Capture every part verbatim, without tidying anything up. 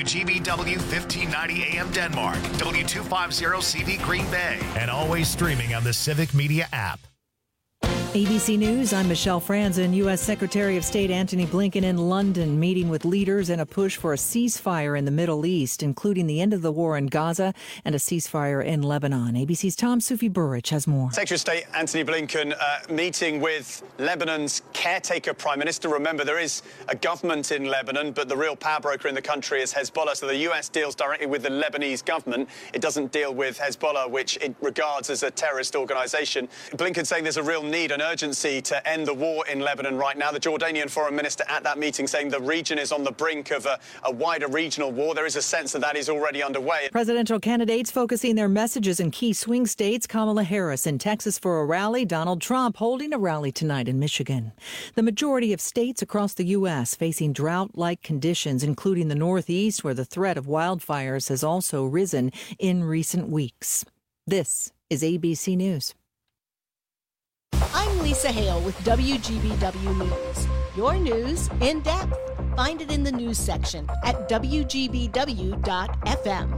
G B W fifteen ninety A M Denmark, W two fifty C V Green Bay, and always streaming on the Civic Media app. A B C News, I'm Michelle Franzen. U S. Secretary of State Antony Blinken in London meeting with leaders in a push for a ceasefire in the Middle East, including the end of the war in Gaza and a ceasefire in Lebanon. A B C's Tom Sufi Burrich has more. Secretary of State Antony Blinken uh, meeting with Lebanon's caretaker prime minister. Remember, there is a government in Lebanon, but the real power broker in the country is Hezbollah. So the U S deals directly with the Lebanese government. It doesn't deal with Hezbollah, which it regards as a terrorist organization. Blinken saying there's a real need, an urgency to end the war in Lebanon right now. The Jordanian foreign minister at that meeting saying the region is on the brink of a, a wider regional war. There is a sense that that is already underway. Presidential candidates focusing their messages in key swing states. Kamala Harris in Texas for a rally. Donald Trump holding a rally tonight in Michigan. The majority of states across the U S facing drought-like conditions, including the Northeast, where the threat of wildfires has also risen in recent weeks. This is A B C News. I'm Lisa Hale with W G B W News. Your news in depth. Find it in the news section at W G B W dot F M.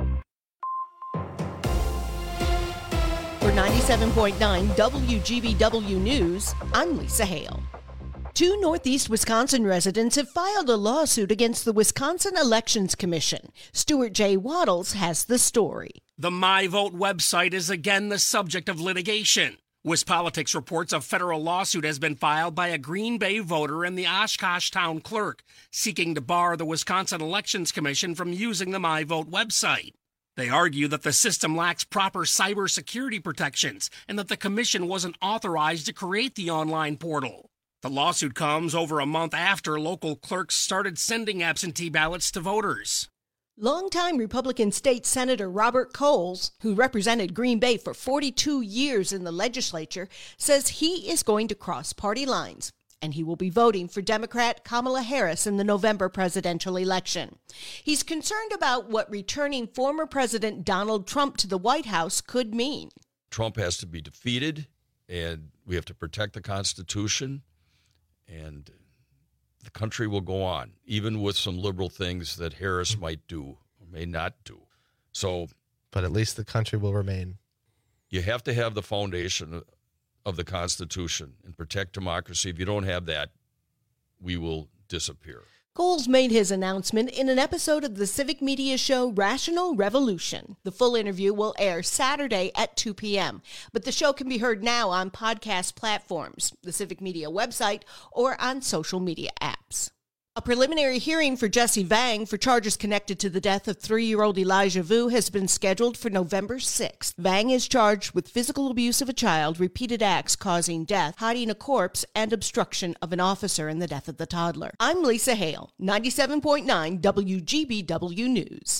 For ninety-seven point nine W G B W News, I'm Lisa Hale. Two Northeast Wisconsin residents have filed a lawsuit against the Wisconsin Elections Commission. Stuart J. Waddles has the story. The MyVote website is again the subject of litigation. WisPolitics reports a federal lawsuit has been filed by a Green Bay voter and the Oshkosh town clerk, seeking to bar the Wisconsin Elections Commission from using the MyVote website. They argue that the system lacks proper cybersecurity protections and that the commission wasn't authorized to create the online portal. The lawsuit comes over a month after local clerks started sending absentee ballots to voters. Longtime Republican State Senator Robert Coles, who represented Green Bay for forty-two years in the legislature, says he is going to cross party lines, and he will be voting for Democrat Kamala Harris in the November presidential election. He's concerned about what returning former President Donald Trump to the White House could mean. Trump has to be defeated, and we have to protect the Constitution, and the country will go on, even with some liberal things that Harris might do or may not do. So, but at least the country will remain. You have to have the foundation of the Constitution and protect democracy. If you don't have that, we will disappear. Coles made his announcement in an episode of the civic media show Rational Revolution. The full interview will air Saturday at two p.m., but the show can be heard now on podcast platforms, the Civic Media website, or on social media apps. A preliminary hearing for Jesse Vang for charges connected to the death of three-year-old Elijah Vu has been scheduled for November sixth. Vang is charged with physical abuse of a child, repeated acts causing death, hiding a corpse, and obstruction of an officer in the death of the toddler. I'm Lisa Hale, ninety-seven point nine W G B W News.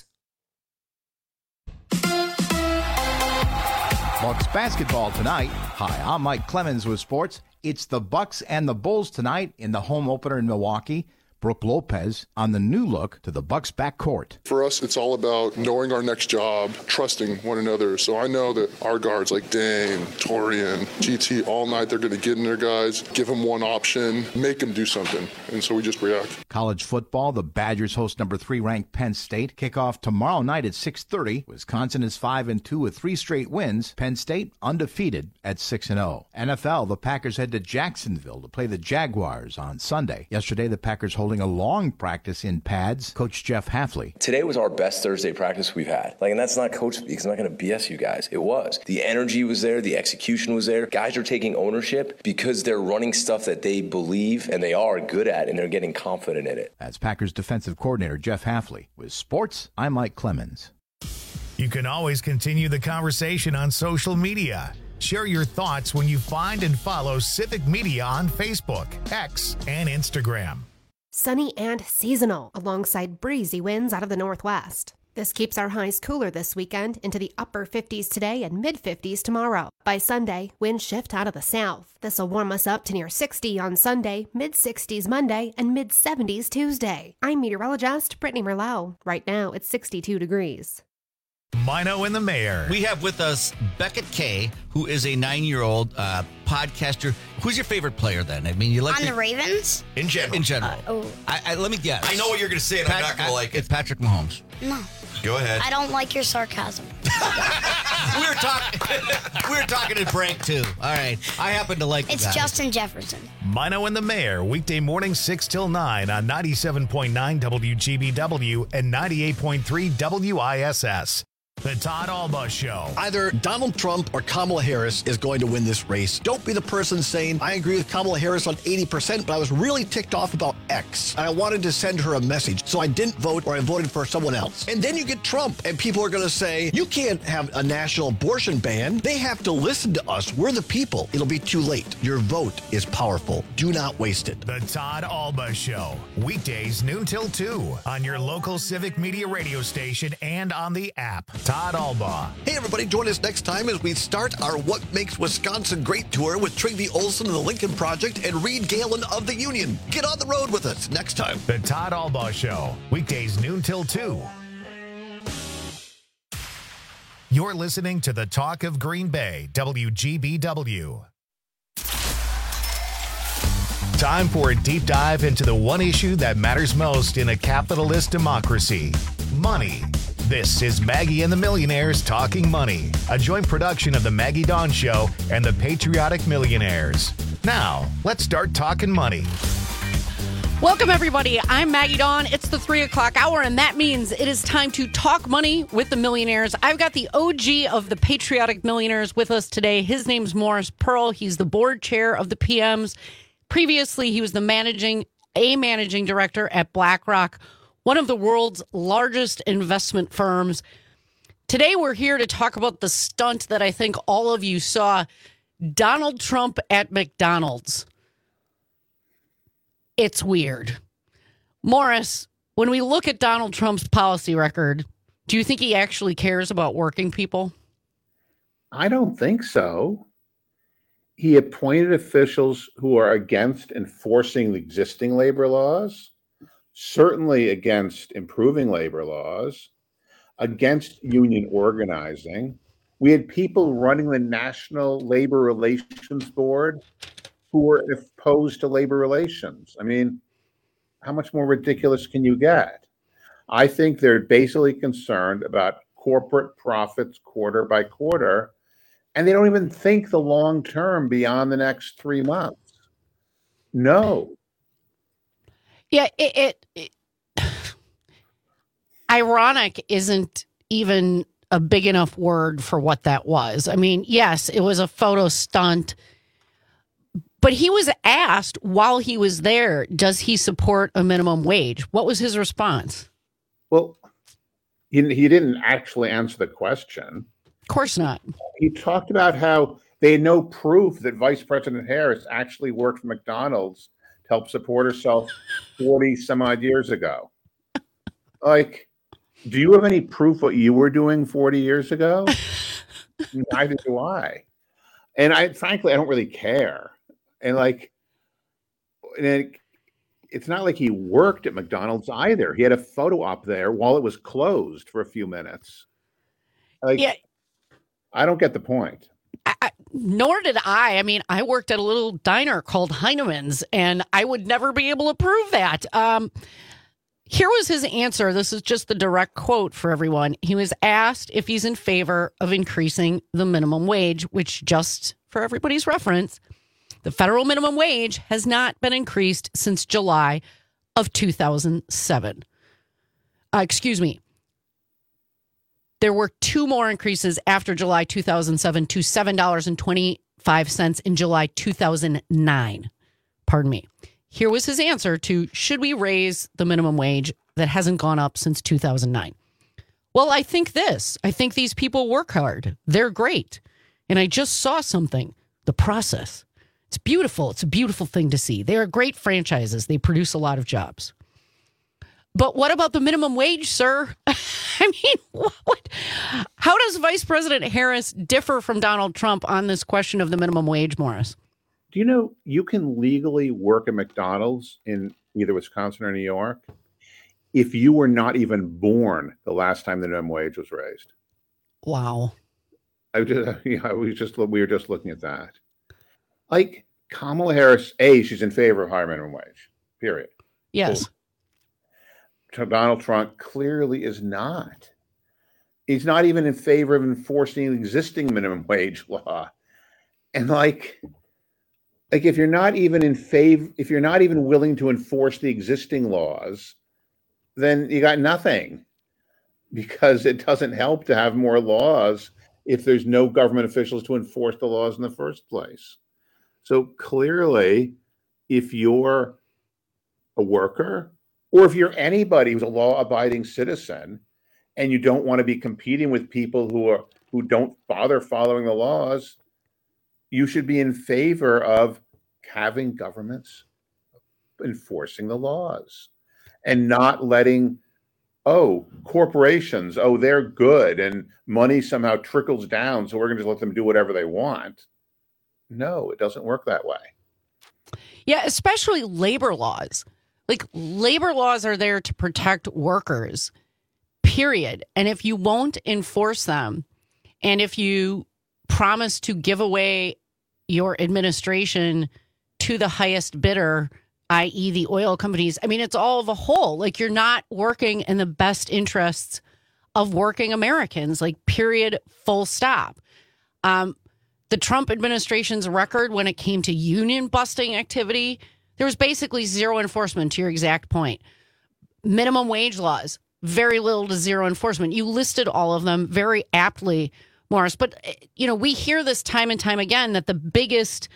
Bucks basketball tonight. Hi, I'm Mike Clemens with sports. It's the Bucks and the Bulls tonight in the home opener in Milwaukee. Brooke Lopez on the new look to the Bucks backcourt. For us, it's all about knowing our next job, trusting one another. So I know that our guards like Dame, Torian, G T, all night, they're going to get in their guys, give them one option, make them do something. And so we just react. College football, the Badgers host number three ranked Penn State. Kickoff tomorrow night at six thirty. Wisconsin is five and two with three straight wins. Penn State undefeated at six and oh. N F L, the Packers head to Jacksonville to play the Jaguars on Sunday. Yesterday, the Packers holding a long practice in pads. Coach Jeff Hafley. Today was our best Thursday practice we've had. Like, and that's not coach speak. I'm not going to B S you guys. It was. The energy was there. The execution was there. Guys are taking ownership because they're running stuff that they believe and they are good at, and they're getting confident in it. That's Packers defensive coordinator Jeff Hafley. With sports, I'm Mike Clemens. You can always continue the conversation on social media. Share your thoughts when you find and follow Civic Media on Facebook, X, and Instagram. Sunny and seasonal, alongside breezy winds out of the northwest. This keeps our highs cooler this weekend into the upper fifties today and mid-fifties tomorrow. By Sunday, winds shift out of the south. This will warm us up to near sixty on Sunday, mid-sixties Monday, and mid-seventies Tuesday. I'm meteorologist Brittany Merlot. Right now, it's sixty-two degrees. Mino and the Mayor. We have with us Beckett Kay, who is a nine-year-old uh, podcaster. Who's your favorite player then? I mean, you like on the Ravens? In general. In general. Uh, oh. I, I, let me guess. I know what you're going to say, and Pat- I'm not going to like it. It's Patrick Mahomes. No. Go ahead. I don't like your sarcasm. we were talking. we were talking at break too. All right. I happen to like. It's Justin Jefferson. Mino and the Mayor, weekday morning six till nine on ninety-seven point nine W G B W and ninety-eight point three W I S S. The Todd Alba Show. Either Donald Trump or Kamala Harris is going to win this race. Don't be the person saying, I agree with Kamala Harris on eighty percent, but I was really ticked off about X. And I wanted to send her a message, so I didn't vote or I voted for someone else. And then you get Trump, and people are going to say, you can't have a national abortion ban. They have to listen to us. We're the people. It'll be too late. Your vote is powerful. Do not waste it. The Todd Alba Show. Weekdays noon till two on your local Civic Media radio station and on the app. Todd Alba. Hey, everybody, join us next time as we start our What Makes Wisconsin Great tour with Trygve Olsen of the Lincoln Project and Reed Galen of the Union. Get on the road with us next time. The Todd Alba Show. Weekdays noon till two. You're listening to the Talk of Green Bay, W G B W. Time for a deep dive into the one issue that matters most in a capitalist democracy: money. This is Maggie and the Millionaires Talking Money, a joint production of the Maggie Dawn Show and the Patriotic Millionaires. Now, let's start talking money. Welcome, everybody. I'm Maggie Dawn. It's the three o'clock hour, and that means it is time to talk money with the millionaires. I've got the O G of the Patriotic Millionaires with us today. His name's Morris Pearl. He's the board chair of the P Ms. Previously, he was the managing, a managing director at BlackRock, one of the world's largest investment firms. Today, we're here to talk about the stunt that I think all of you saw, Donald Trump at McDonald's. It's weird. Morris, when we look at Donald Trump's policy record, do you think he actually cares about working people? I don't think so. He appointed officials who are against enforcing the existing labor laws, certainly against improving labor laws, against union organizing. We had people running the National Labor Relations Board who were opposed to labor relations. I mean, how much more ridiculous can you get? I think they're basically concerned about corporate profits quarter by quarter, and they don't even think the long term beyond the next three months. No. Yeah, it, it, it ironic isn't even a big enough word for what that was. I mean, yes, it was a photo stunt, but he was asked while he was there, does he support a minimum wage? What was his response? Well, he, he didn't actually answer the question. Of course not. He talked about how they had no proof that Vice President Harris actually worked for McDonald's to help support herself forty some odd years ago. Like, do you have any proof what you were doing forty years ago? Neither do I. And I, frankly, I don't really care. And like, and it, it's not like he worked at McDonald's either. He had a photo op there while it was closed for a few minutes. Like, yeah. I don't get the point. I, I, nor did I. I mean, I worked at a little diner called Heinemann's, and I would never be able to prove that. Um, here was his answer. This is just the direct quote for everyone. He was asked if he's in favor of increasing the minimum wage, which, just for everybody's reference, the federal minimum wage has not been increased since July of two thousand seven. Uh, excuse me. There were two more increases after July two thousand seven to seven dollars and twenty-five cents in July two thousand nine. Pardon me. Here was his answer to, should we raise the minimum wage that hasn't gone up since two thousand nine? Well, I think this. I think these people work hard. They're great. And I just saw something. The process. It's beautiful. It's a beautiful thing to see. They are great franchises. They produce a lot of jobs. But what about the minimum wage, sir? I mean, what? How does Vice President Harris differ from Donald Trump on this question of the minimum wage, Morris? Do you know you can legally work at McDonald's in either Wisconsin or New York if you were not even born the last time the minimum wage was raised? Wow. I just, yeah, we just we were just looking at that. Like Kamala Harris, A, she's in favor of higher minimum wage, period. Yes. Cool. Donald Trump clearly is not. He's not even in favor of enforcing the existing minimum wage law. And like, like if you're not even in favor, if you're not even willing to enforce the existing laws, then you got nothing, because it doesn't help to have more laws if there's no government officials to enforce the laws in the first place. So clearly, if you're a worker, or if you're anybody who's a law-abiding citizen, and you don't want to be competing with people who are who don't bother following the laws, you should be in favor of having governments enforcing the laws and not letting, oh, corporations, oh, they're good and money somehow trickles down, so we're going to just let them do whatever they want. No, it doesn't work that way. Yeah, especially labor laws. Like, labor laws are there to protect workers, period. And if you won't enforce them, and if you promise to give away your administration to the highest bidder, that is the oil companies, I mean, it's all of a whole. Like, you're not working in the best interests of working Americans, like, period, full stop. Um, the Trump administration's record when it came to union busting activity, there was basically zero enforcement, to your exact point. Minimum wage laws, very little to zero enforcement. You listed all of them very aptly, Morris. But, you know, we hear this time and time again that the biggest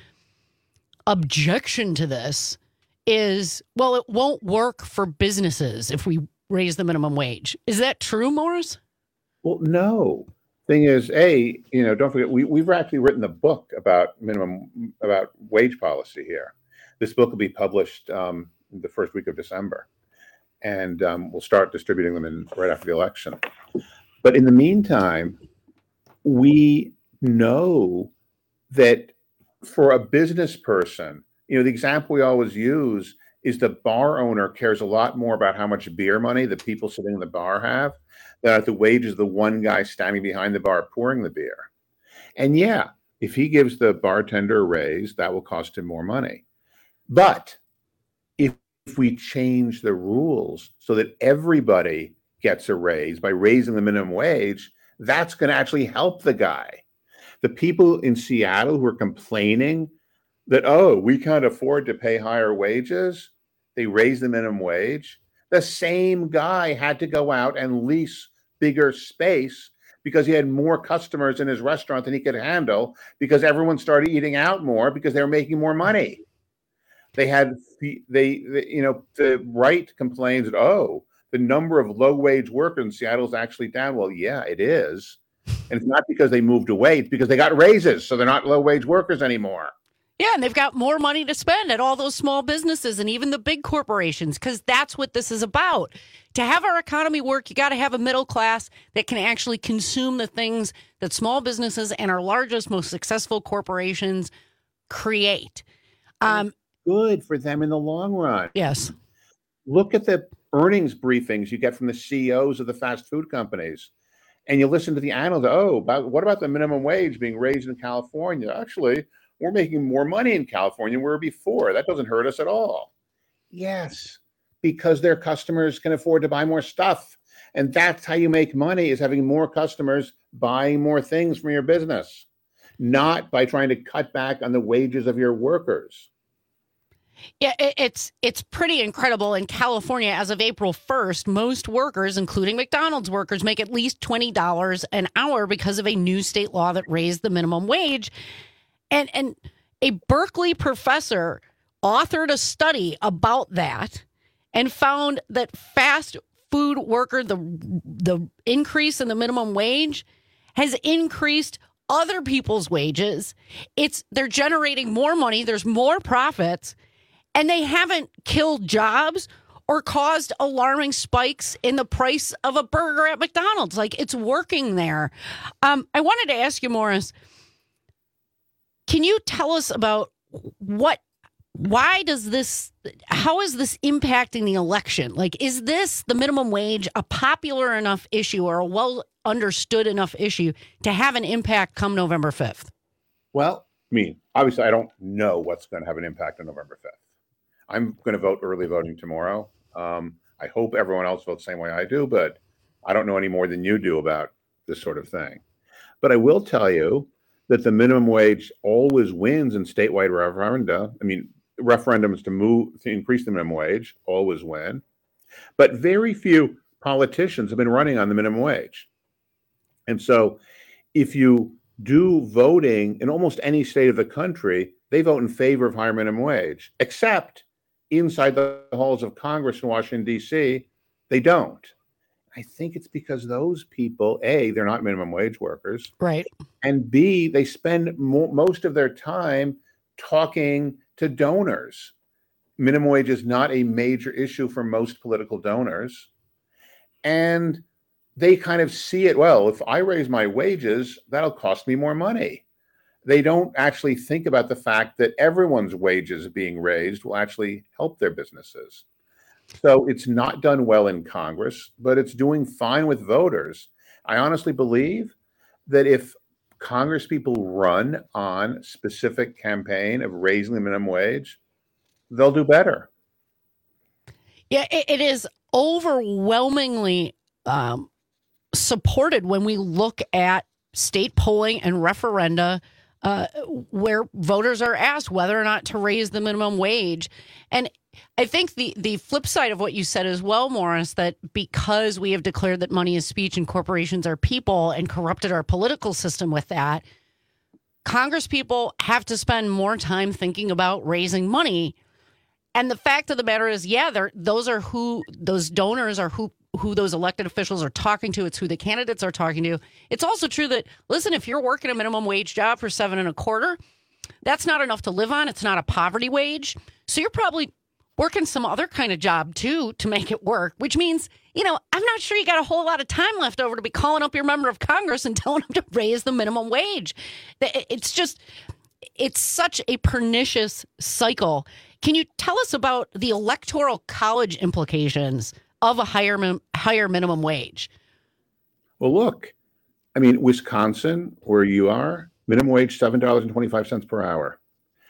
objection to this is, well, it won't work for businesses if we raise the minimum wage. Is that true, Morris? Well, no. Thing is, A, you know, don't forget, we, we've actually written a book about minimum, about wage policy here. This book will be published um, the first week of December, and um, we'll start distributing them in right after the election. But in the meantime, we know that for a business person, you know, the example we always use is the bar owner cares a lot more about how much beer money the people sitting in the bar have than at the wages of the one guy standing behind the bar pouring the beer. And yeah, if he gives the bartender a raise, that will cost him more money. But if, if we change the rules so that everybody gets a raise by raising the minimum wage, that's going to actually help the guy. The people in Seattle who are complaining that, oh, we can't afford to pay higher wages, they raise the minimum wage. The same guy had to go out and lease bigger space because he had more customers in his restaurant than he could handle, because everyone started eating out more because they were making more money. They had, they, they you know, the right complains that, oh, the number of low-wage workers in Seattle is actually down. Well, yeah, it is. And it's not because they moved away. It's because they got raises, so they're not low-wage workers anymore. Yeah, and they've got more money to spend at all those small businesses and even the big corporations, because that's what this is about. To have our economy work, you got to have a middle class that can actually consume the things that small businesses and our largest, most successful corporations create. Um, Good for them in the long run. Yes. Look at the earnings briefings you get from the C E Os of the fast food companies, and you listen to the analysts. Oh, about, what about the minimum wage being raised in California? Actually, we're making more money in California than we were before. That doesn't hurt us at all. Yes, because their customers can afford to buy more stuff. And that's how you make money, is having more customers buying more things from your business, not by trying to cut back on the wages of your workers. Yeah, it's it's pretty incredible. In California, as of April first, most workers, including McDonald's workers, make at least twenty dollars an hour because of a new state law that raised the minimum wage. And and a Berkeley professor authored a study about that and found that fast food worker, the the increase in the minimum wage has increased other people's wages. It's they're generating more money, there's more profits, and they haven't killed jobs or caused alarming spikes in the price of a burger at McDonald's. Like, it's working there. Um, I wanted to ask you, Morris, can you tell us about what, why does this, how is this impacting the election? Like, is this, the minimum wage, a popular enough issue or a well understood enough issue to have an impact come November fifth? Well, I mean, obviously, I don't know what's going to have an impact on November fifth. I'm going to vote early voting tomorrow. Um, I hope everyone else votes the same way I do, but I don't know any more than you do about this sort of thing. But I will tell you that the minimum wage always wins in statewide referenda. I mean, referendums to move to increase the minimum wage always win. But very few politicians have been running on the minimum wage. And so if you do voting in almost any state of the country, they vote in favor of higher minimum wage, except inside the halls of Congress in Washington, D C, they don't. I think it's because those people, A, they're not minimum wage workers. Right. And B, they spend mo- most of their time talking to donors. Minimum wage is not a major issue for most political donors. And they kind of see it, well, if I raise my wages, that'll cost me more money. They don't actually think about the fact that everyone's wages being raised will actually help their businesses. So it's not done well in Congress, but it's doing fine with voters. I honestly believe that if Congress people run on specific campaign of raising the minimum wage, they'll do better. Yeah, it, it is overwhelmingly um, supported when we look at state polling and referenda uh, where voters are asked whether or not to raise the minimum wage. And I think the, the flip side of what you said as well, Morris, that because we have declared that money is speech and corporations are people and corrupted our political system with that, Congress people have to spend more time thinking about raising money. And the fact of the matter is, yeah, they're, those are who those donors are who who those elected officials are talking to. It's who the candidates are talking to. It's also true that, listen, if you're working a minimum wage job for seven and a quarter, that's not enough to live on. It's not a poverty wage. So you're probably working some other kind of job, too, to make it work, which means, you know, I'm not sure you got a whole lot of time left over to be calling up your member of Congress and telling them to raise the minimum wage. It's just, it's such a pernicious cycle. Can you tell us about the electoral college implications of a higher higher minimum wage? Well, look, I mean, Wisconsin, where you are, minimum wage seven dollars and twenty-five cents per hour.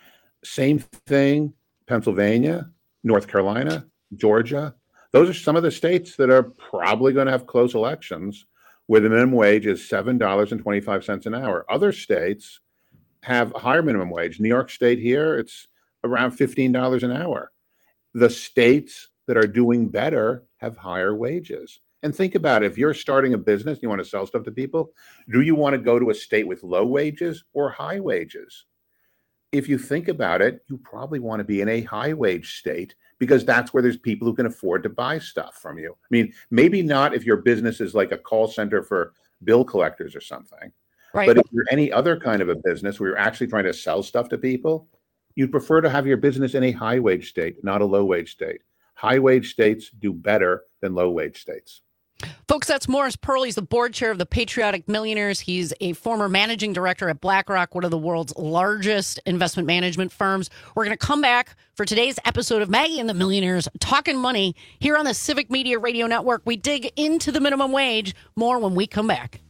Same thing, Pennsylvania, North Carolina, Georgia. Those are some of the states that are probably going to have close elections where the minimum wage is seven dollars and twenty-five cents an hour. Other states have a higher minimum wage. New York State here, it's around fifteen dollars an hour. The states that are doing better have higher wages. And think about it. If you're starting a business and you want to sell stuff to people, do you want to go to a state with low wages or high wages? If you think about it, you probably want to be in a high wage state because that's where there's people who can afford to buy stuff from you. I mean, maybe not if your business is like a call center for bill collectors or something. Right. But if you're any other kind of a business where you're actually trying to sell stuff to people, you'd prefer to have your business in a high wage state, not a low wage state. High wage states do better than low wage states. Folks, that's Morris Pearl. He's the board chair of the Patriotic Millionaires. He's a former managing director at BlackRock, one of the world's largest investment management firms. We're going to come back for today's episode of Maggie and the Millionaires Talking Money here on the Civic Media Radio Network. We dig into the minimum wage. More when we come back.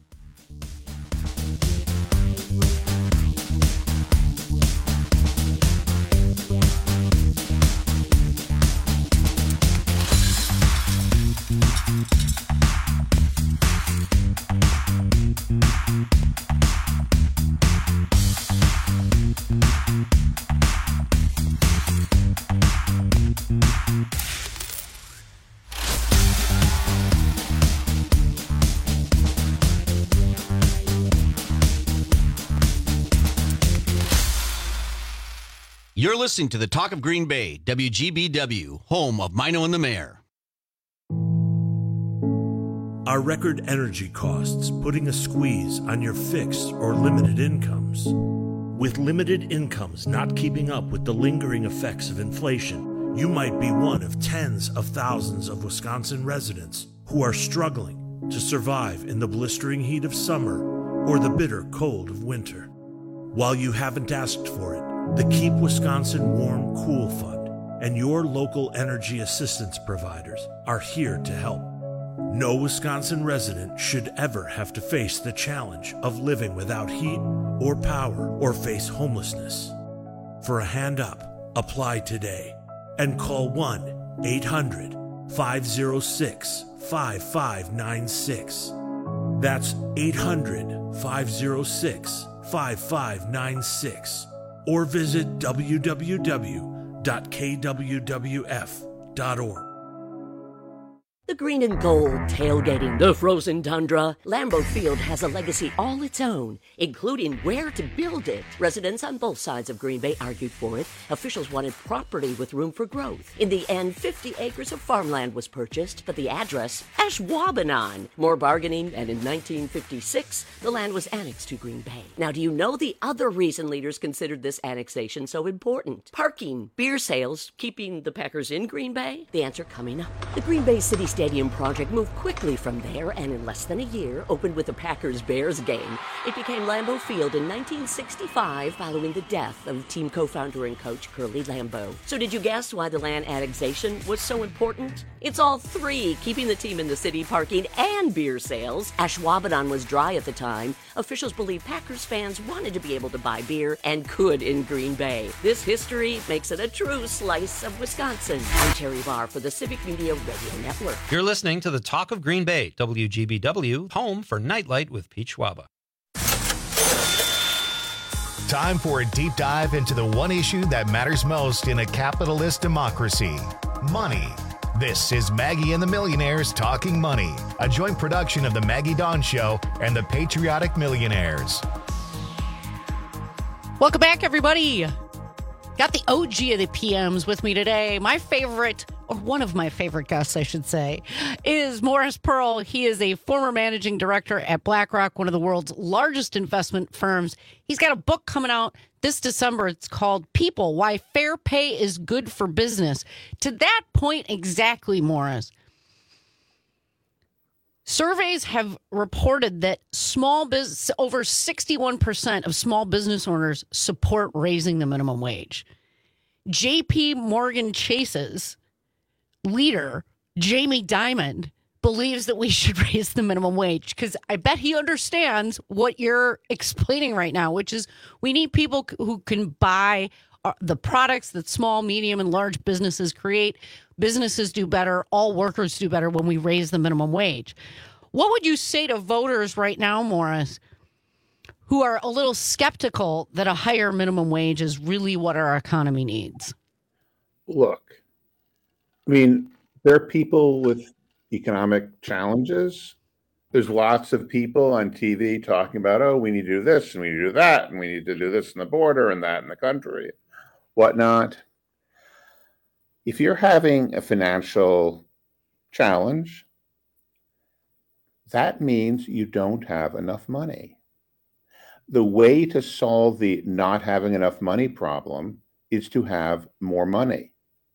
You're listening to the Talk of Green Bay, W G B W, home of Mino and the Mayor. Are record energy costs putting a squeeze on your fixed or limited incomes? With limited incomes not keeping up with the lingering effects of inflation, you might be one of tens of thousands of Wisconsin residents who are struggling to survive in the blistering heat of summer or the bitter cold of winter. While you haven't asked for it, the Keep Wisconsin Warm Cool Fund and your local energy assistance providers are here to help. No Wisconsin resident should ever have to face the challenge of living without heat or power or face homelessness. For a hand up, apply today and call one eight hundred five oh six five five nine six. That's eight hundred five oh six five five nine six. Or visit w w w dot k w w f dot org. The green and gold tailgating the frozen tundra. Lambeau Field has a legacy all its own, including where to build it. Residents on both sides of Green Bay argued for it. Officials wanted property with room for growth. In the end, fifty acres of farmland was purchased, but the address, Ashwaubenon. More bargaining, and in nineteen fifty-six, the land was annexed to Green Bay. Now, do you know the other reason leaders considered this annexation so important? Parking, beer sales, keeping the Packers in Green Bay? The answer coming up. The Green Bay City Stadium project moved quickly from there, and in less than a year, opened with a Packers-Bears game. It became Lambeau Field in nineteen sixty-five, following the death of team co-founder and coach Curly Lambeau. So did you guess why the land annexation was so important? It's all three, keeping the team in the city, parking, and beer sales. Ashwaubenon was dry at the time. Officials believe Packers fans wanted to be able to buy beer, and could in Green Bay. This history makes it a true slice of Wisconsin. I'm Terry Barr for the Civic Media Radio Network. You're listening to the Talk of Green Bay, W G B W, home for Nightlight with Pete Schwaba. Time for a deep dive into the one issue that matters most in a capitalist democracy: money. This is Maggie and the Millionaires Talking Money, a joint production of the Maggie Dawn Show and the Patriotic Millionaires. Welcome back, everybody. Got the O G of the P Ms with me today. My favorite, or one of my favorite guests, I should say, is Morris Pearl. He is a former managing director at BlackRock, one of the world's largest investment firms. He's got a book coming out this December. It's called People, Why Fair Pay is Good for Business. To that point exactly, Morris, surveys have reported that small business, over sixty-one percent of small business owners support raising the minimum wage. J P Morgan Chase's leader, Jamie Dimon, believes that we should raise the minimum wage, because I bet he understands what you're explaining right now, which is we need people who can buy the products that small, medium, and large businesses create. Businesses do better. All workers do better when we raise the minimum wage. What would you say to voters right now, Morris, who are a little skeptical that a higher minimum wage is really what our economy needs? Look, I mean, there are people with economic challenges. There's lots of people on T V talking about, oh, we need to do this and we need to do that, and we need to do this in the border and that in the country, whatnot. If you're having a financial challenge, that means you don't have enough money. The way to solve the not having enough money problem is to have more money.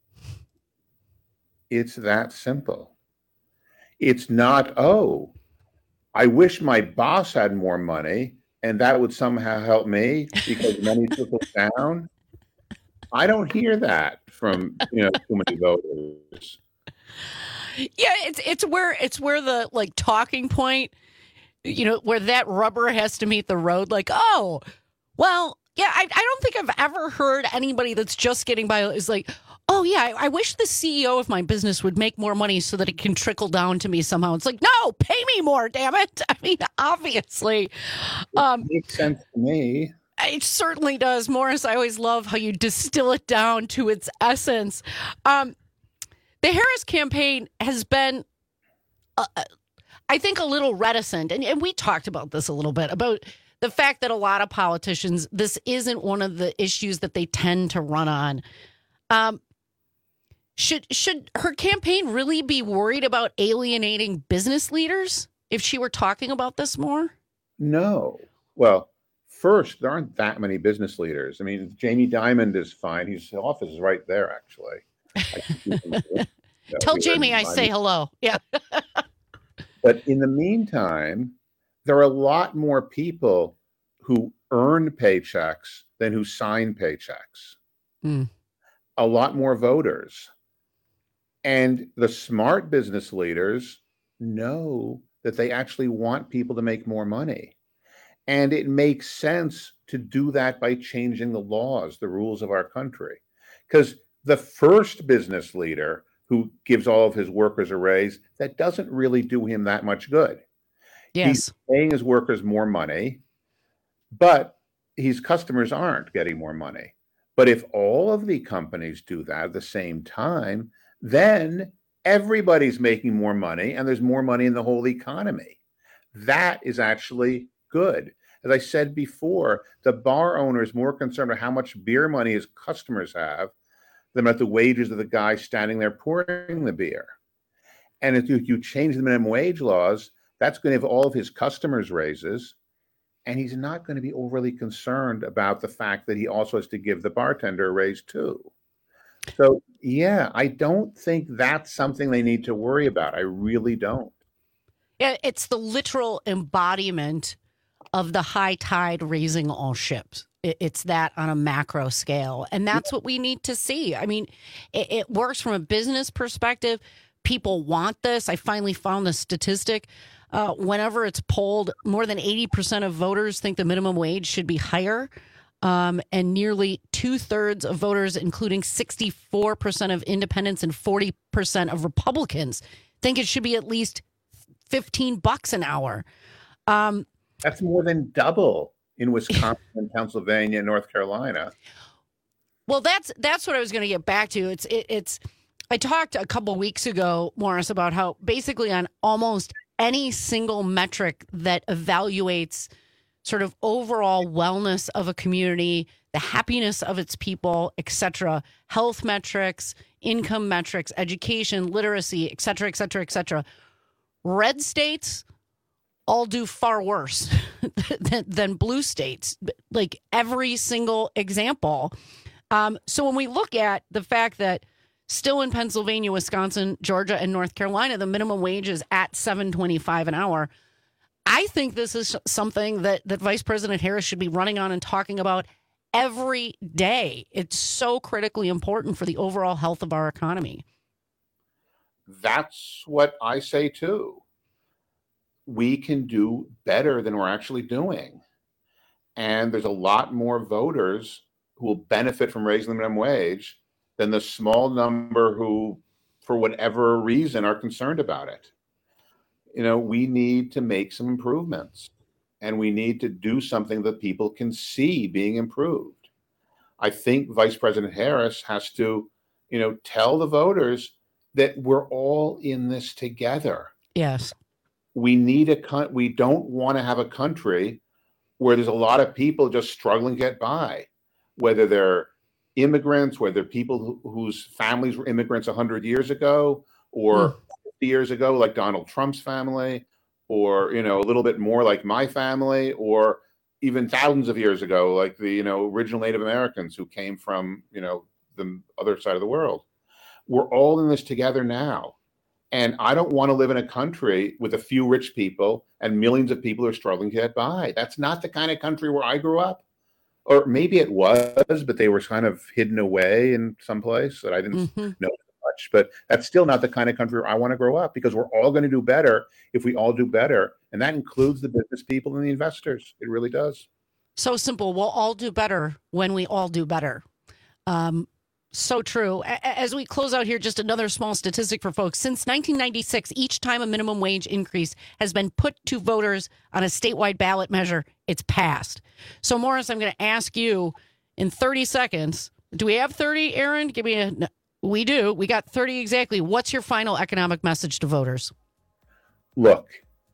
It's that simple. It's not, oh, I wish my boss had more money and that would somehow help me because money trickles down. I don't hear that from, you know, too many voters. Yeah, it's it's where it's where the like talking point, you know, where that rubber has to meet the road. Like, oh, well, yeah, I, I don't think I've ever heard anybody that's just getting by is like, oh, yeah, I, I wish the C E O of my business would make more money so that it can trickle down to me somehow. It's like, no, pay me more, damn it. I mean, obviously. Um, it makes sense to me. It certainly does. Morris, I always love how you distill it down to its essence. Um, the Harris campaign has been, uh, I think, a little reticent. And, and we talked about this a little bit, about the fact that a lot of politicians, this isn't one of the issues that they tend to run on. Um, should should her campaign really be worried about alienating business leaders if she were talking about this more? No. Well, first, there aren't that many business leaders. I mean, Jamie Dimon is fine. His office is right there, actually. Tell Jamie I say hello. Yeah. But in the meantime, there are a lot more people who earn paychecks than who sign paychecks. Mm. A lot more voters. And the smart business leaders know that they actually want people to make more money. And it makes sense to do that by changing the laws, the rules of our country. Because the first business leader who gives all of his workers a raise, that doesn't really do him that much good. Yes. He's paying his workers more money, but his customers aren't getting more money. But if all of the companies do that at the same time, then everybody's making more money and there's more money in the whole economy. That is actually good. As I said before, the bar owner is more concerned about how much beer money his customers have than about the wages of the guy standing there pouring the beer. And if you, you change the minimum wage laws, that's going to give all of his customers raises, and he's not going to be overly concerned about the fact that he also has to give the bartender a raise too. So, yeah, I don't think that's something they need to worry about. I really don't. Yeah, it's the literal embodiment of the high tide raising all ships. It's that on a macro scale. And that's what we need to see. I mean, it, it works from a business perspective. People want this. I finally found the statistic. Uh, whenever it's polled, more than eighty percent of voters think the minimum wage should be higher. Um, and nearly two thirds of voters, including sixty-four percent of independents and forty percent of Republicans, think it should be at least fifteen bucks an hour. Um, That's more than double in Wisconsin and Pennsylvania and North Carolina. Well, that's that's what I was going to get back to. It's it, it's. I talked a couple weeks ago, Morris, about how basically on almost any single metric that evaluates sort of overall wellness of a community, the happiness of its people, et cetera, health metrics, income metrics, education, literacy, et cetera, et cetera, et cetera, red states all do far worse than, than blue states, like every single example. Um, so when we look at the fact that still in Pennsylvania, Wisconsin, Georgia, and North Carolina, the minimum wage is at seven twenty-five an hour. I think this is something that, that Vice President Harris should be running on and talking about every day. It's so critically important for the overall health of our economy. That's what I say too. We can do better than we're actually doing. And there's a lot more voters who will benefit from raising the minimum wage than the small number who, for whatever reason, are concerned about it. You know, we need to make some improvements, and we need to do something that people can see being improved. I think Vice President Harris has to, you know, tell the voters that we're all in this together. Yes. We need a con- we don't want to have a country where there's a lot of people just struggling to get by, whether they're immigrants, whether people who, whose families were immigrants one hundred years ago or mm. fifty years ago, like Donald Trump's family, or, you know, a little bit more like my family, or even thousands of years ago, like the, you know, original Native Americans who came from, you know, the other side of the world. We're all in this together now. And I don't want to live in a country with a few rich people and millions of people who are struggling to get by. That's not the kind of country where I grew up. Or maybe it was, but they were kind of hidden away in some place that I didn't mm-hmm. know much. But that's still not the kind of country where I want to grow up, because we're all going to do better if we all do better. And that includes the business people and the investors. It really does. So simple. We'll all do better when we all do better. Um, so true. As we close out here, just another small statistic for folks. Since nineteen ninety-six, each time a minimum wage increase has been put to voters on a statewide ballot measure, it's passed. So, Morris, I'm going to ask you in thirty seconds. Do we have thirty, Aaron? Give me a... No, we do. We got thirty exactly. What's your final economic message to voters? Look,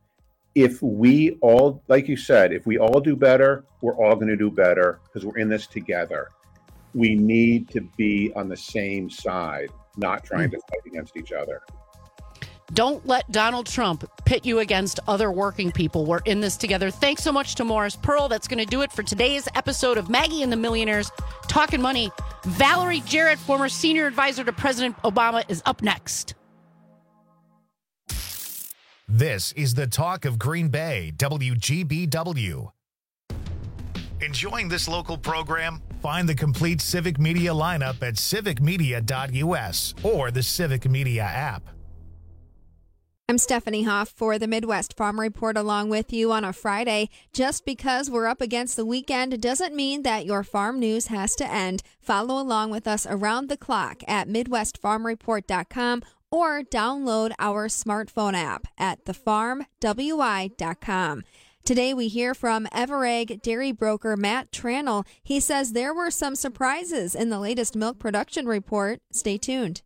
if we all, like you said, if we all do better, we're all going to do better because we're in this together. We need to be on the same side, not trying mm. to fight against each other. Don't let Donald Trump pit you against other working people. We're in this together. Thanks so much to Morris Pearl. That's going to do it for today's episode of Maggie and the Millionaires Talking Money. Valerie Jarrett, former senior advisor to President Obama, is up next. This is the Talk of Green Bay, W G B W. Enjoying this local program? Find the complete Civic Media lineup at civic media dot U S or the Civic Media app. I'm Stephanie Hoff for the Midwest Farm Report along with you on a Friday. Just because we're up against the weekend doesn't mean that your farm news has to end. Follow along with us around the clock at midwest farm report dot com or download our smartphone app at the farm w i dot com. Today we hear from Everegg dairy broker Matt Tranel. He says there were some surprises in the latest milk production report. Stay tuned.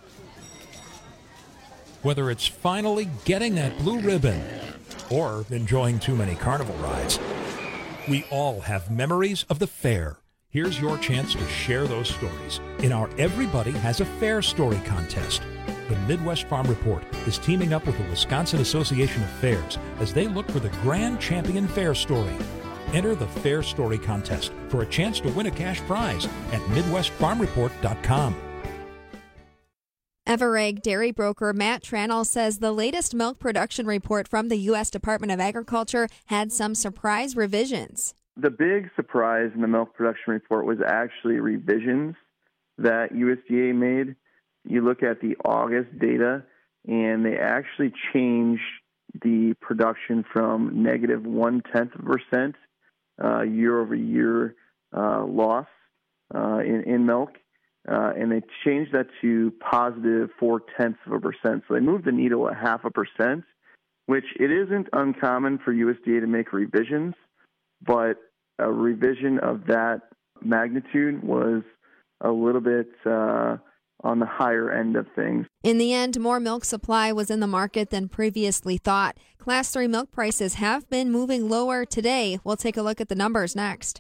Whether it's finally getting that blue ribbon or enjoying too many carnival rides, we all have memories of the fair. Here's your chance to share those stories in our Everybody Has a Fair Story contest. The Midwest Farm Report is teaming up with the Wisconsin Association of Fairs as they look for the Grand Champion Fair Story. Enter the Fair Story contest for a chance to win a cash prize at midwest farm report dot com. Everegg dairy broker Matt Tranel says the latest milk production report from the U S Department of Agriculture had some surprise revisions. The big surprise in the milk production report was actually revisions that U S D A made. You look at the August data, and they actually changed the production from negative one-tenth of a percent uh, year-over-year uh, loss uh, in, in milk. Uh, and they changed that to positive four-tenths of a percent. So they moved the needle a half a percent, which it isn't uncommon for U S D A to make revisions, but a revision of that magnitude was a little bit uh, on the higher end of things. In the end, more milk supply was in the market than previously thought. Class three milk prices have been moving lower today. We'll take a look at the numbers next.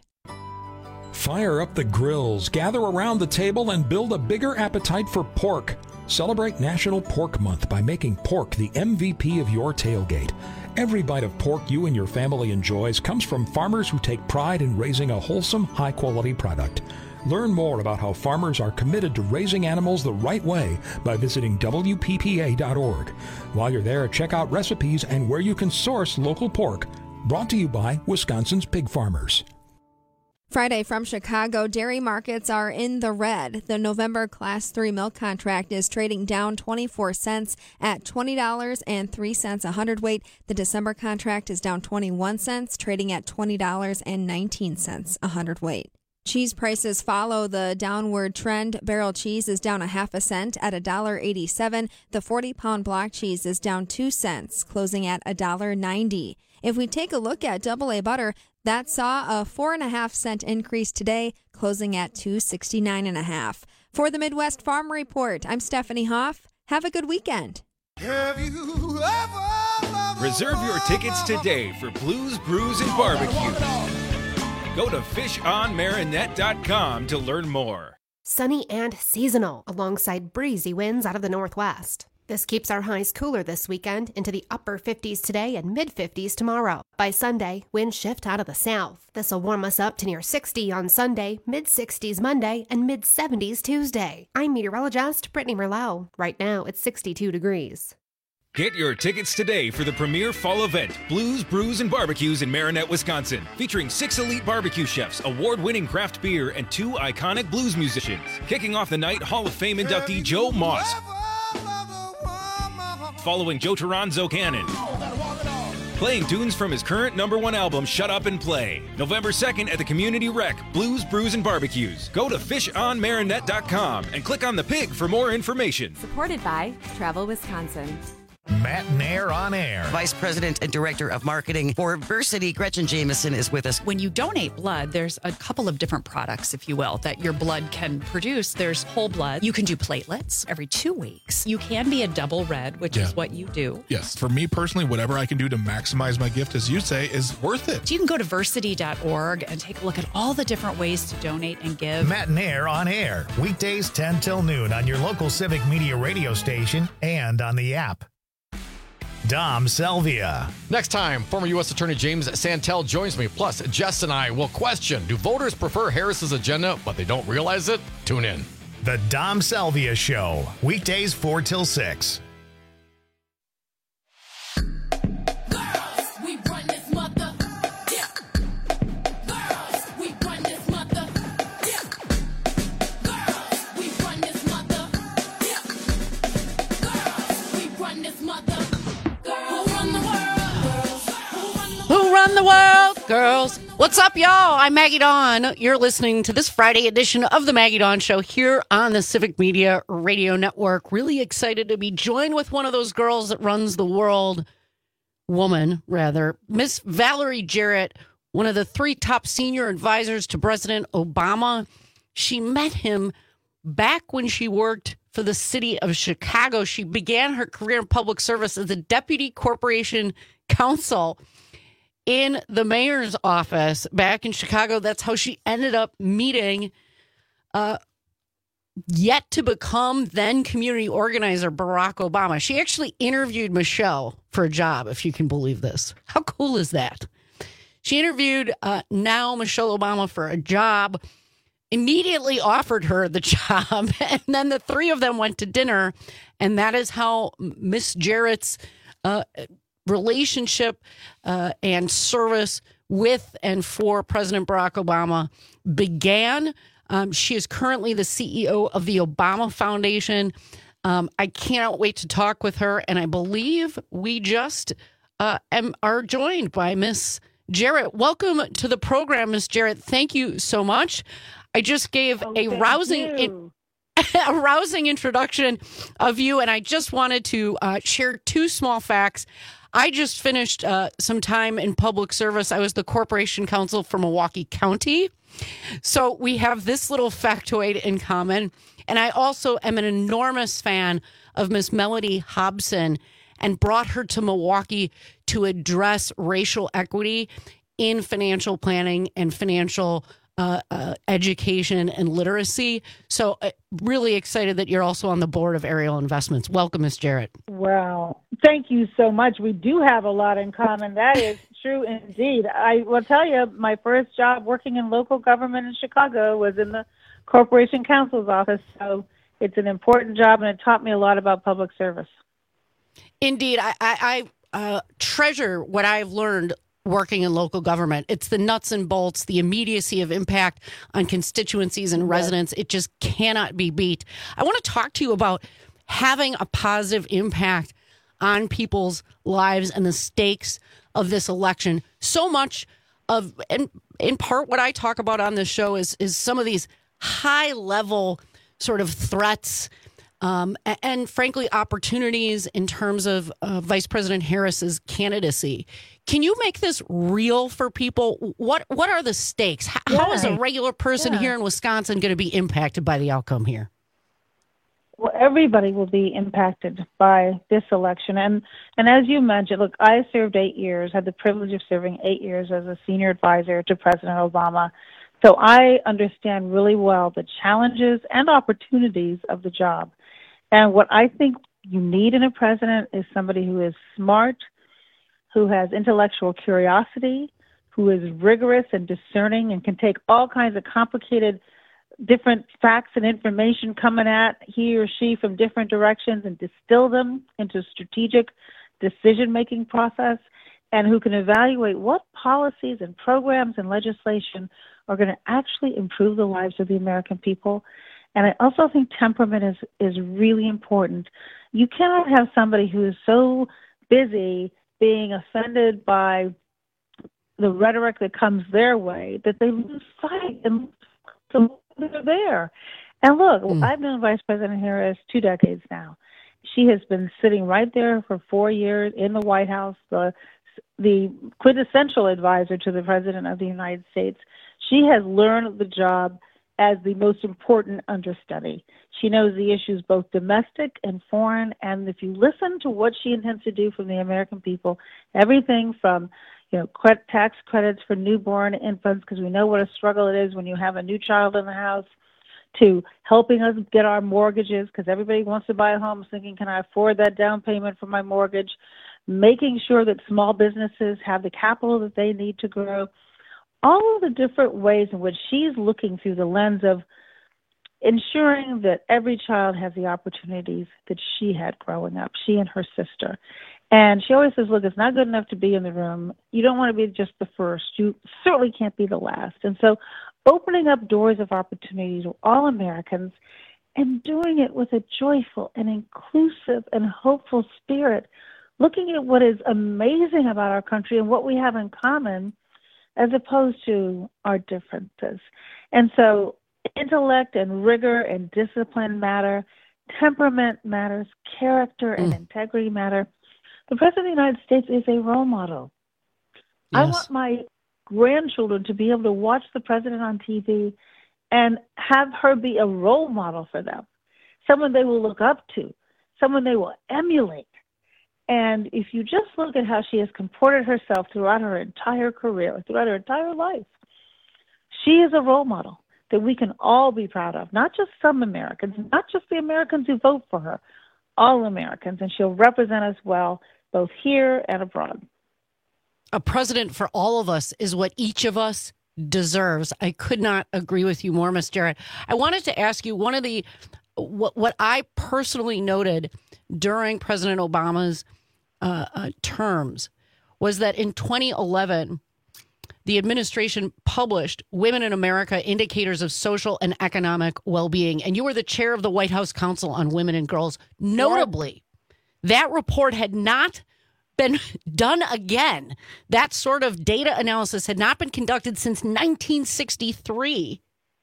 Fire up the grills, gather around the table, and build a bigger appetite for pork. Celebrate National Pork Month by making pork the M V P of your tailgate. Every bite of pork you and your family enjoys comes from farmers who take pride in raising a wholesome, high-quality product. Learn more about how farmers are committed to raising animals the right way by visiting W P P A dot org. While you're there, check out recipes and where you can source local pork. Brought to you by Wisconsin's Pig Farmers. Friday from Chicago, dairy markets are in the red. The November Class three milk contract is trading down twenty-four cents at twenty dollars and three cents a hundredweight. The December contract is down twenty-one cents, trading at twenty dollars and nineteen cents a hundredweight. Cheese prices follow the downward trend. Barrel cheese is down a half a cent at one dollar and eighty-seven cents. The forty-pound block cheese is down two cents, closing at one dollar and ninety cents. If we take a look at double A butter, that saw a four and a half cent increase today, closing at two sixty-nine and a half. For the Midwest Farm Report, I'm Stephanie Hoff. Have a good weekend. Have you ever Reserve your tickets today for Blues, Brews, and Barbecue. Go to fish on marinette dot com to learn more. Sunny and seasonal, alongside breezy winds out of the northwest. This keeps our highs cooler this weekend into the upper fifties today and mid-fifties tomorrow. By Sunday, winds shift out of the south. This will warm us up to near sixty on Sunday, mid-sixties Monday, and mid-seventies Tuesday. I'm meteorologist Brittany Merlot. Right now, it's sixty-two degrees. Get your tickets today for the premier fall event, Blues, Brews, and Barbecues in Marinette, Wisconsin, featuring six elite barbecue chefs, award-winning craft beer, and two iconic blues musicians. Kicking off the night, Hall of Fame inductee Joe Moss, following Joe Toronzo Cannon, playing tunes from his current number one album, Shut Up and Play. November second at the Community Rec, Blues, Brews, and Barbecues. Go to fish on marinette dot com and click on the pig for more information. Supported by Travel Wisconsin. Matt Nair on air. Vice President and Director of Marketing for Versity, Gretchen Jameson, is with us. When you donate blood, there's a couple of different products, if you will, that your blood can produce. There's whole blood. You can do platelets every two weeks. You can be a double red, which Yeah. is what you do. Yes. For me personally, whatever I can do to maximize my gift, as you say, is worth it. So you can go to versity dot org and take a look at all the different ways to donate and give. Matt Nair on air. Weekdays ten till noon on your local Civic Media radio station and on the app. Dom Selvia. Next time, former U S Attorney James Santel joins me. Plus, Jess and I will question, do voters prefer Harris's agenda, but they don't realize it? Tune in. The Dom Selvia Show. Weekdays four till six. run the world, girls. What's up, y'all? I'm Maggie Dawn. You're listening to this Friday edition of the Maggie Dawn Show here on the Civic Media Radio Network. Really excited to be joined with one of those girls that runs the world, woman, rather, Miss Valerie Jarrett, one of the three top senior advisors to President Obama. She met him back when she worked for the city of Chicago. She began her career in public service as a deputy corporation counsel in the mayor's office back in Chicago. That's how she ended up meeting uh, yet to become then community organizer Barack Obama. She actually interviewed Michelle for a job, if you can believe this. How cool is that? She interviewed uh, now Michelle Obama for a job, immediately offered her the job, and then the three of them went to dinner, and that is how Miss Jarrett's uh, relationship uh, and service with and for President Barack Obama began. Um, she is currently the C E O of the Obama Foundation. Um, I cannot wait to talk with her, and I believe we just uh, am, are joined by Miss Jarrett. Welcome to the program, Miss Jarrett. Thank you so much. I just gave oh, a rousing in, a rousing introduction of you, and I just wanted to uh, share two small facts. I just finished uh, some time in public service. I was the corporation counsel for Milwaukee County. So we have this little factoid in common. And I also am an enormous fan of Miss Melody Hobson and brought her to Milwaukee to address racial equity in financial planning and financial Uh, uh, education and literacy. So uh, really excited that you're also on the board of Ariel Investments. Welcome, Miss Jarrett. Wow. Thank you so much. We do have a lot in common. That is true indeed. I will tell you, my first job working in local government in Chicago was in the Corporation Counsel's office. So it's an important job, and it taught me a lot about public service. Indeed. I, I, I uh, treasure what I've learned working in local government. It's the nuts and bolts, the immediacy of impact on constituencies and residents. It just cannot be beat. I want to talk to you about having a positive impact on people's lives and the stakes of this election. So much of, and in part what I talk about on this show is, is some of these high level sort of threats Um, and, and frankly, opportunities in terms of uh, Vice President Harris's candidacy. Can you make this real for people? What What are the stakes? How, yeah. how is a regular person yeah. here in Wisconsin going to be impacted by the outcome here? Well, everybody will be impacted by this election. And, and as you mentioned, look, I served eight years, had the privilege of serving eight years as a senior advisor to President Obama. So I understand really well the challenges and opportunities of the job. And what I think you need in a president is somebody who is smart, who has intellectual curiosity, who is rigorous and discerning and can take all kinds of complicated different facts and information coming at he or she from different directions and distill them into a strategic decision-making process, and who can evaluate what policies and programs and legislation are going to actually improve the lives of the American people. And I also think temperament is, is really important. You cannot have somebody who is so busy being offended by the rhetoric that comes their way that they lose sight and they're there. And look, mm. I've known Vice President Harris two decades now. She has been sitting right there for four years in the White House, the, the quintessential advisor to the President of the United States. She has learned the job as the most important understudy. She knows the issues both domestic and foreign, and if you listen to what she intends to do for the American people, everything from you know tax credits for newborn infants, because we know what a struggle it is when you have a new child in the house, to helping us get our mortgages, because everybody wants to buy a home thinking, can I afford that down payment for my mortgage, making sure that small businesses have the capital that they need to grow. All of the different ways in which she's looking through the lens of ensuring that every child has the opportunities that she had growing up, she and her sister. And she always says, look, it's not good enough to be in the room. You don't want to be just the first. You certainly can't be the last. And so opening up doors of opportunity to all Americans and doing it with a joyful and inclusive and hopeful spirit looking at what is amazing about our country and what we have in common as opposed to our differences. And so intellect and rigor and discipline matter, temperament matters, character and mm. integrity matter. The President of the United States is a role model. Yes. I want my grandchildren to be able to watch the President on T V and have her be a role model for them, someone they will look up to, someone they will emulate. And if you just look at how she has comported herself throughout her entire career, throughout her entire life, she is a role model that we can all be proud of, not just some Americans, not just the Americans who vote for her, all Americans, and she'll represent us well, both here and abroad. A president for all of us is what each of us deserves. I could not agree with you more, Miz Jarrett. I wanted to ask you, one of the, what, what I personally noted during President Obama's uh, uh, terms was that in twenty eleven, the administration published Women in America, Indicators of Social and Economic Well-Being. And you were the chair of the White House Council on Women and Girls. Notably, yeah. that report had not been done again. That sort of data analysis had not been conducted since nineteen sixty-three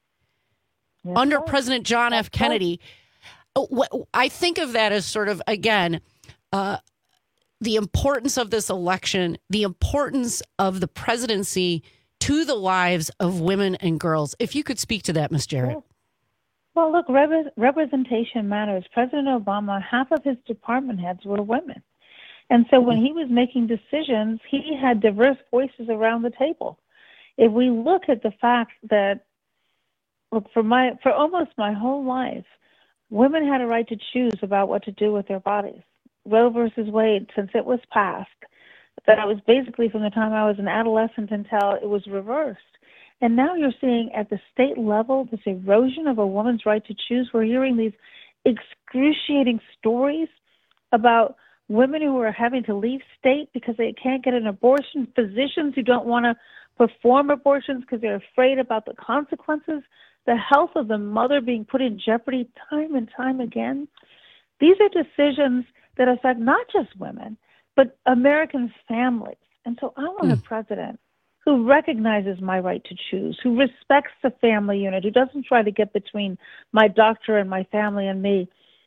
yes, under right. President John F. Kennedy. Right. I think of that as sort of, again, uh, the importance of this election, the importance of the presidency to the lives of women and girls. If you could speak to that, Miz Jarrett. Well, look, rep- representation matters. President Obama, half of his department heads were women. And so when he was making decisions, he had diverse voices around the table. If we look at the fact that, look, for my for almost my whole life, women had a right to choose about what to do with their bodies. Roe versus Wade, since it was passed, that was basically from the time I was an adolescent until it was reversed. And now you're seeing at the state level this erosion of a woman's right to choose. We're hearing these excruciating stories about women who are having to leave state because they can't get an abortion, physicians who don't want to perform abortions because they're afraid about the consequences, the health of the mother being put in jeopardy time and time again. These are decisions that affect not just women, but American families. And so I want mm. a president who recognizes my right to choose, who respects the family unit, who doesn't try to get between my doctor and my family and me,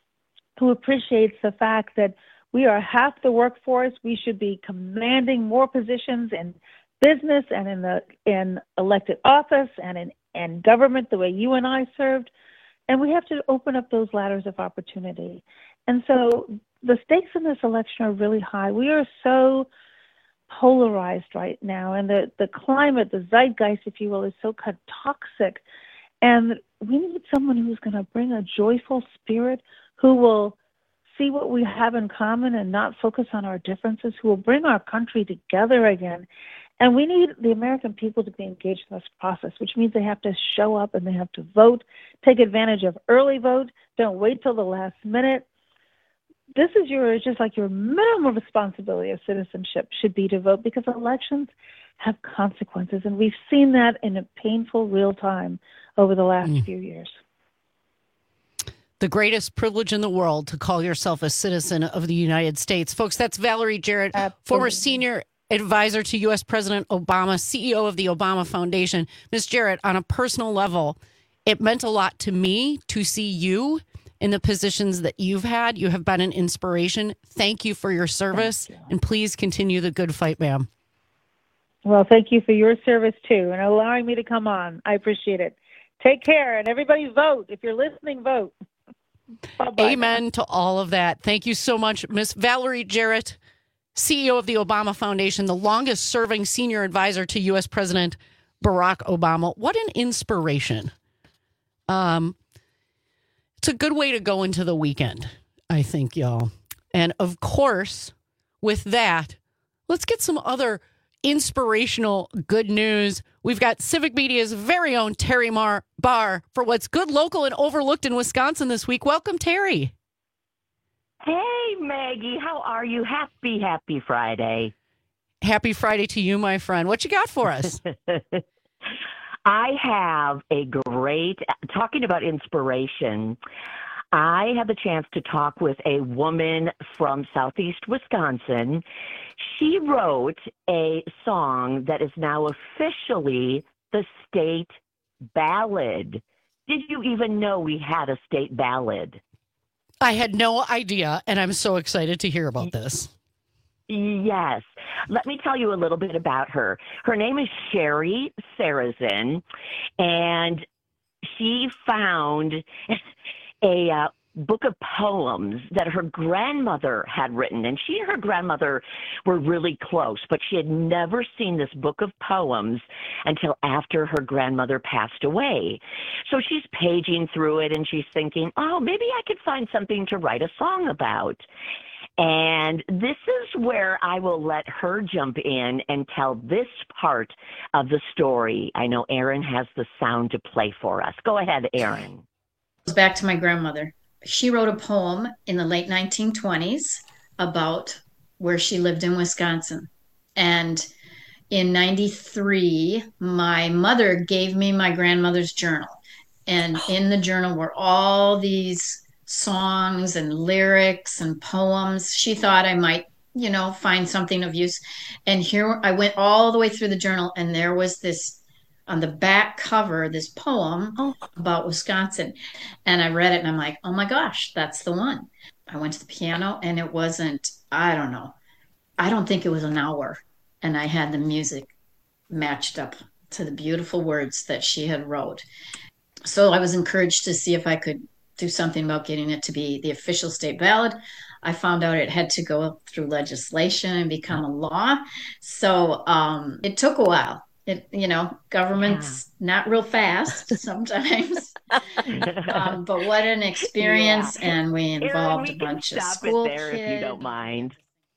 who appreciates the fact that we are half the workforce. We should be commanding more positions in business and in the in elected office and in, in government the way you and I served. And we have to open up those ladders of opportunity. And so the stakes in this election are really high. We are so polarized right now, and the, the climate, the zeitgeist, if you will, is so kind of toxic. And we need someone who's going to bring a joyful spirit, who will see what we have in common and not focus on our differences, who will bring our country together again. And we need the American people to be engaged in this process, which means they have to show up and they have to vote, take advantage of early vote, don't wait till the last minute. This is your, just like your minimum responsibility of citizenship should be to vote, because elections have consequences. And we've seen that in a painful real time over the last mm. few years. The greatest privilege in the world to call yourself a citizen of the United States. Folks, that's Valerie Jarrett, Absolutely. former senior advisor to U S President Obama, C E O of the Obama Foundation. Miz Jarrett, on a personal level, it meant a lot to me to see you in the positions that you've had. You have been an inspiration. Thank you for your service, you. and please continue the good fight, ma'am. Well, thank you for your service, too, and allowing me to come on. I appreciate it. Take care, and everybody vote. If you're listening, vote. Bye-bye. Amen to all of that. Thank you so much, Miss Valerie Jarrett, C E O of the Obama Foundation, the longest serving senior advisor to U S President Barack Obama. What an inspiration. Um, it's a good way to go into the weekend, I think, y'all. And of course, with that, let's get some other inspirational good news. We've got Civic Media's very own Terry Mar- Barr for what's good, local, and overlooked in Wisconsin this week. Welcome, Terry. Hey, Maggie. How are you? Happy, happy Friday. Happy Friday to you, my friend. What you got for us? I have a great, talking about inspiration, I had the chance to talk with a woman from Southeast Wisconsin. She wrote a song that is now officially the state ballad. Did you even know we had a state ballad? I had no idea, and I'm so excited to hear about this. Yes. Let me tell you a little bit about her. Her name is Sherry Sarrazin, and she found a uh, book of poems that her grandmother had written. And she and her grandmother were really close, but she had never seen this book of poems until after her grandmother passed away. So she's paging through it, and she's thinking, oh, maybe I could find something to write a song about. And this is where I will let her jump in and tell this part of the story. I know Erin has the sound to play for us. Go ahead, Erin. Back to my grandmother. She wrote a poem in the late nineteen twenties about where she lived in Wisconsin. And in ninety-three, my mother gave me my grandmother's journal. And in the journal were all these songs and lyrics and poems. She thought I might, you know, find something of use. And here I went all the way through the journal, and there was this, on the back cover, this poem about Wisconsin. And I read it, and I'm like, oh my gosh, that's the one. I went to the piano, and it wasn't, I don't know, I don't think it was an hour. And I had the music matched up to the beautiful words that she had wrote. So I was encouraged to see if I could do something about getting it to be the official state ballad. I found out it had to go through legislation and become a law. So um, it took a while. It, you know, government's yeah. not real fast sometimes. um, but what an experience. Yeah. And we involved Erin, we a bunch can of stop school it there kids. If you don't mind.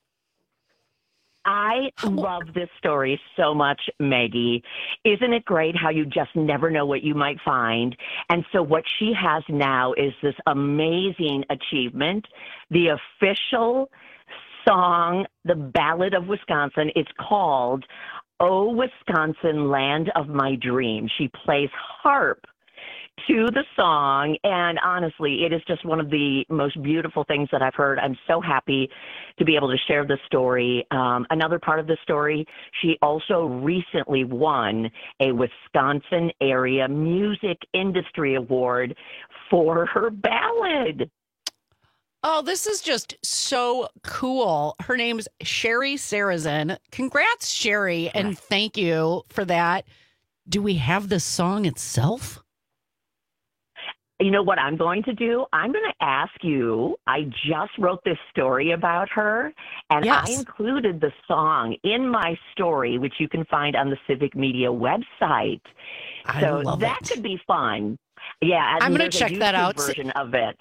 I love this story so much, Maggie. Isn't it great how you just never know what you might find? And so what she has now is this amazing achievement, the official song, The Ballad of Wisconsin. It's called Oh, Wisconsin, Land of My Dreams. She plays harp to the song, and honestly, it is just one of the most beautiful things that I've heard. I'm so happy to be able to share this story. Um, another part of the story, she also recently won a Wisconsin Area Music Industry Award for her ballad. Oh, this is just so cool. Her name's Sherry Sarrazin. Congrats, Sherry, and thank you for that. Do we have the song itself? You know what I'm going to do? I'm going to ask you. I just wrote this story about her, and yes. I included the song in my story, which you can find on the Civic Media website. I so love that it. could be fun. Yeah, I'm going to check that out. Version of it.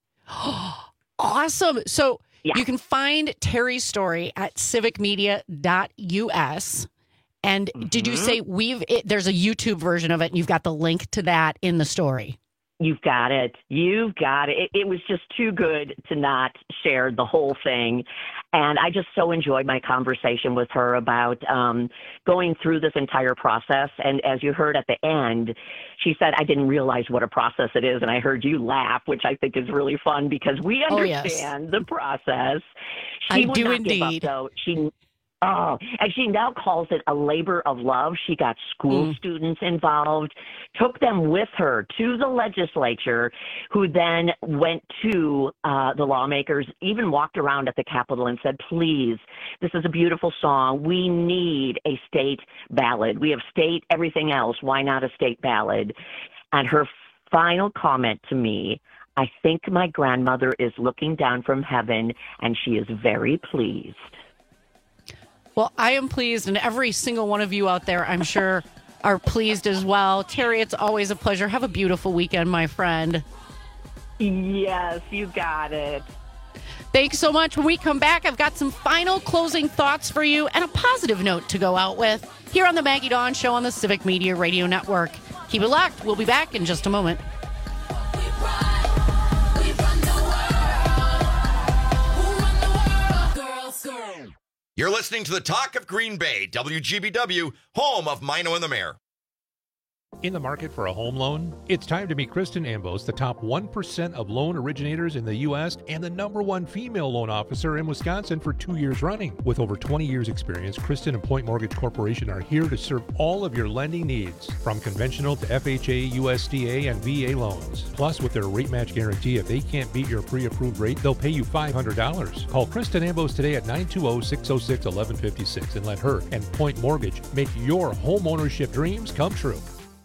Awesome. So yeah. you can find Terry's story at civic media dot U S. And mm-hmm. did you say we've? It, there's a YouTube version of it, and you've got the link to that in the story. You've got it. You've got it. it. It was just too good to not share the whole thing. And I just so enjoyed my conversation with her about um, going through this entire process. And as you heard at the end, she said, I didn't realize what a process it is. And I heard you laugh, which I think is really fun because we understand oh, yes. the process. She I would do not indeed. Give up, though. She Oh, and she now calls it a labor of love. She got school mm. students involved, took them with her to the legislature, who then went to uh, the lawmakers, even walked around at the Capitol and said, please, this is a beautiful song. We need a state ballad. We have state everything else. Why not a state ballad? And her final comment to me, I think my grandmother is looking down from heaven, and she is very pleased. Well, I am pleased, and every single one of you out there, I'm sure, are pleased as well. Terry, it's always a pleasure. Have a beautiful weekend, my friend. Yes, you got it. Thanks so much. When we come back, I've got some final closing thoughts for you and a positive note to go out with here on the Maggie Dawn Show on the Civic Media Radio Network. Keep it locked. We'll be back in just a moment. You're listening to the Talk of Green Bay, W G B W, home of Mino and the Mayor. In the market for a home loan? It's time to meet Kristen Ambos, the top one percent of loan originators in the U S and the number one female loan officer in Wisconsin for two years running. With over twenty years experience, Kristen and Point Mortgage Corporation are here to serve all of your lending needs, from conventional to F H A, U S D A, and V A loans. Plus, with their rate match guarantee, if they can't beat your pre-approved rate, they'll pay you five hundred dollars. Call Kristen Ambos today at nine two zero, six zero six, one one five six and let her and Point Mortgage make your home ownership dreams come true.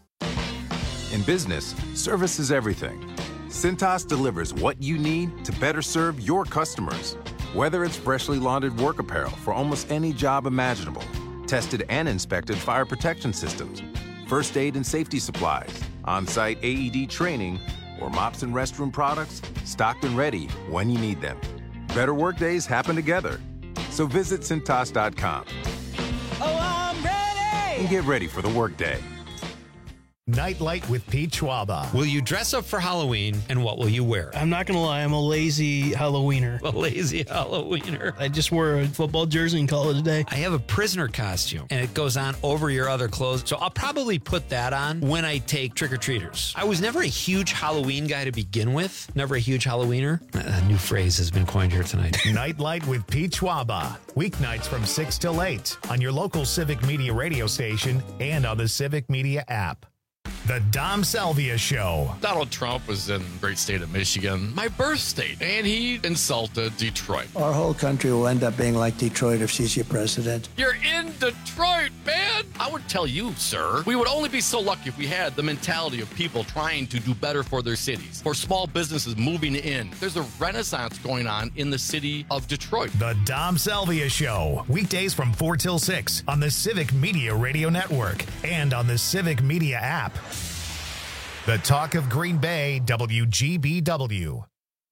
In business, service is everything. Cintas delivers what you need to better serve your customers. Whether it's freshly laundered work apparel for almost any job imaginable, tested and inspected fire protection systems, first aid and safety supplies, on-site A E D training, or mops and restroom products, stocked and ready when you need them. Better work days happen together. So visit Cintas dot com. Oh, I'm ready! And get ready for the workday. Nightlight with Pete Schwaba. Will you dress up for Halloween, and what will you wear? I'm not going to lie, I'm a lazy Halloweener. A lazy Halloweener. I just wear a football jersey and call it a day. I have a prisoner costume, and it goes on over your other clothes, so I'll probably put that on when I take trick-or-treaters. I was never a huge Halloween guy to begin with. Never a huge Halloweener. A new phrase has been coined here tonight. Nightlight with Pete Schwaba. Weeknights from six till eight on your local Civic Media radio station and on the Civic Media app. The Dom Salvia Show. Donald Trump was in the great state of Michigan, my birth state, and he insulted Detroit. Our whole country will end up being like Detroit if she's your president. You're in Detroit, man! I would tell you, sir, we would only be so lucky if we had the mentality of people trying to do better for their cities, for small businesses moving in. There's a renaissance going on in the city of Detroit. The Dom Salvia Show. Weekdays from four till six on the Civic Media Radio Network and on the Civic Media app. The Talk of Green Bay, W G B W.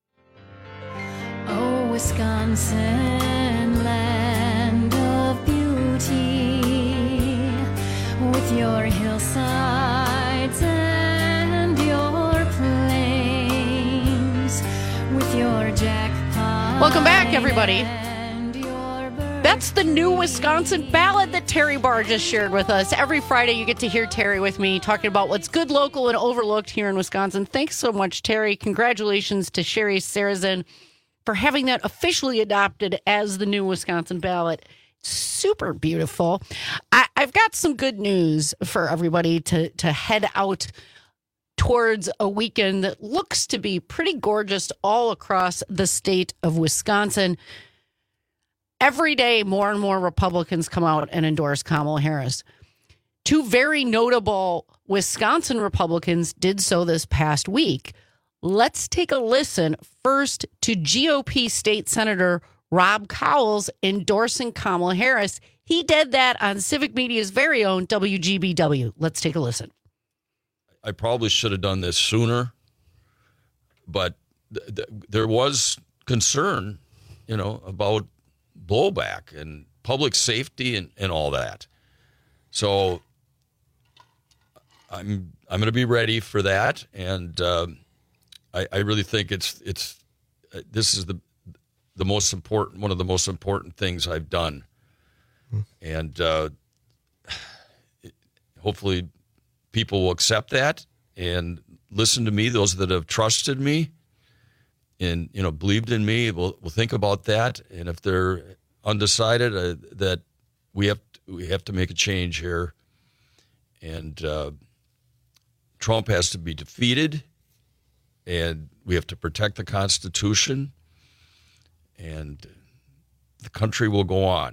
Oh, Wisconsin, land of beauty, with your hillsides and your plains, with your jackpot. Welcome back, everybody. That's the new Wisconsin ballot that Terry Barr just shared with us. Every Friday, you get to hear Terry with me talking about what's good, local, and overlooked here in Wisconsin. Thanks so much, Terry. Congratulations to Sherry Sarazin for having that officially adopted as the new Wisconsin ballot. Super beautiful. I, I've got some good news for everybody to, to head out towards a weekend that looks to be pretty gorgeous all across the state of Wisconsin. Every day, more and more Republicans come out and endorse Kamala Harris. Two very notable Wisconsin Republicans did so this past week. Let's take a listen first to G O P State Senator Rob Cowles endorsing Kamala Harris. He did that on Civic Media's very own W G B W. Let's take a listen. I probably should have done this sooner, but th- th- there was concern, you know, about blowback and public safety and, and all that. So I'm I'm going to be ready for that, and uh, I, I really think it's it's uh, this is the the most important one of the most important things I've done, hmm. and uh, hopefully people will accept that and listen to me. Those that have trusted me and, you know, believed in me will will think about that. And if they're undecided, uh, that we have to, we have to make a change here. And uh, Trump has to be defeated, and we have to protect the Constitution, and the country will go on.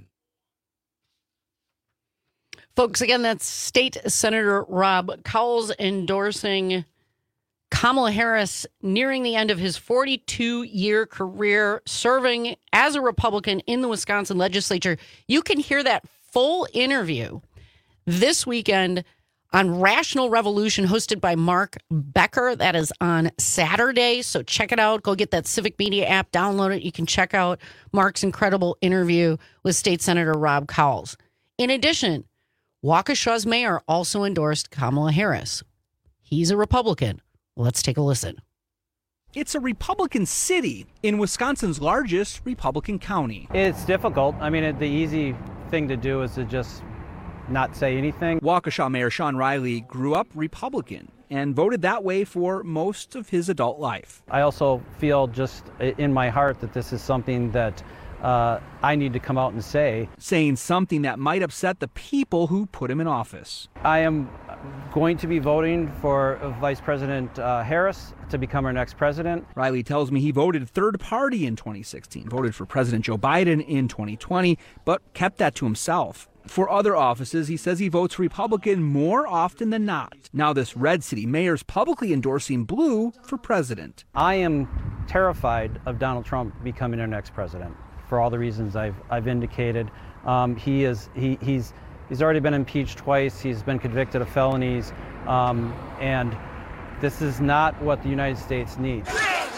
Folks, again, that's State Senator Rob Cowles endorsing Kamala Harris, nearing the end of his forty-two-year career serving as a Republican in the Wisconsin legislature. You can hear that full interview this weekend on Rational Revolution, hosted by Mark Becker. That is on Saturday, so check it out. Go get that Civic Media app, download it. You can check out Mark's incredible interview with State Senator Rob Cowles. In addition, Waukesha's mayor also endorsed Kamala Harris. He's a Republican. Let's take a listen. It's a Republican city in Wisconsin's largest Republican county. It's difficult. I mean, it, the easy thing to do is to just not say anything. Waukesha Mayor Sean Riley grew up Republican and voted that way for most of his adult life. I also feel just in my heart that this is something that uh, I need to come out and say. Saying something that might upset the people who put him in office. I am going to be voting for Vice President uh, Harris to become our next president. Riley tells me he voted third party in twenty sixteen, voted for President Joe Biden in twenty twenty, but kept that to himself. For other offices, he says he votes Republican more often than not. Now this red city mayor's publicly endorsing blue for president. I am terrified of Donald Trump becoming our next president for all the reasons I've I've indicated. Um, he is he he's he's already been impeached twice. He's been convicted of felonies, um, and this is not what the United States needs.